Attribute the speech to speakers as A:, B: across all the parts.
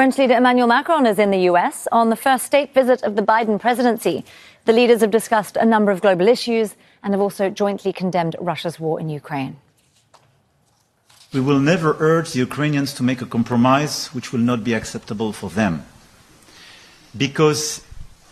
A: French leader Emmanuel Macron is in the US on the first state visit of the Biden presidency. The leaders have discussed a number of global issues and have also jointly condemned Russia's war in Ukraine.
B: We will never urge the Ukrainians to make a compromise which will not be acceptable for them, because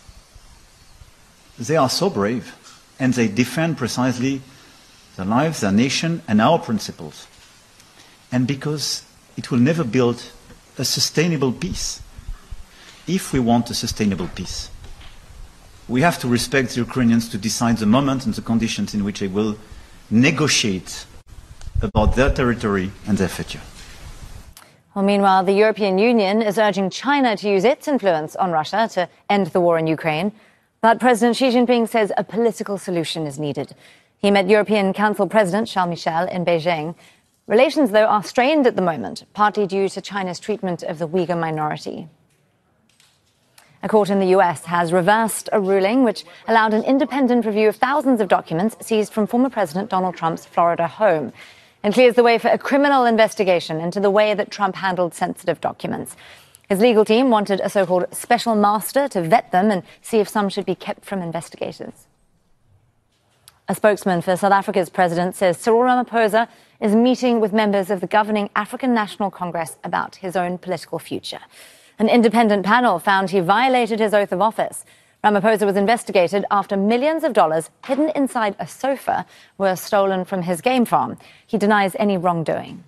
B: they are so brave and they defend precisely their lives, their nation and our principles, and because it will never build a sustainable peace. If we want a sustainable peace, we have to respect the Ukrainians to decide the moment and the conditions in which they will negotiate about their territory and their future.
A: Well, meanwhile, the European Union is urging China to use its influence on Russia to end the war in Ukraine. But President Xi Jinping says a political solution is needed. He met European Council President Charles Michel in Beijing. Relations, though, are strained at the moment, partly due to China's treatment of the Uyghur minority. A court in the US has reversed a ruling which allowed an independent review of thousands of documents seized from former President Donald Trump's Florida home. It clears the way for a criminal investigation into the way that Trump handled sensitive documents. His legal team wanted a so-called special master to vet them and see if some should be kept from investigators. A spokesman for South Africa's president says Cyril Ramaphosa is meeting with members of the governing African National Congress about his own political future. An independent panel found he violated his oath of office. Ramaphosa was investigated after millions of dollars hidden inside a sofa were stolen from his game farm. He denies any wrongdoing.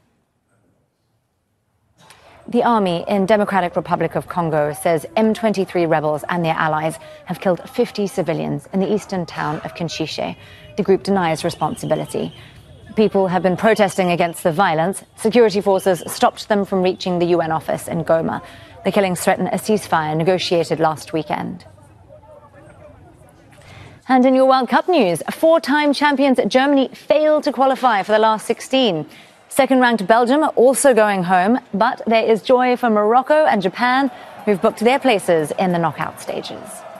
A: The army in Democratic Republic of Congo says M23 rebels and their allies have killed 50 civilians in the eastern town of Kinshiche. The group denies responsibility. People have been protesting against the violence. Security forces stopped them from reaching the UN office in Goma. The killings threaten a ceasefire negotiated last weekend. And in your World Cup news, four-time champions Germany failed to qualify for the last 16. Second-ranked Belgium are also going home, but there is joy for Morocco and Japan, who've booked their places in the knockout stages.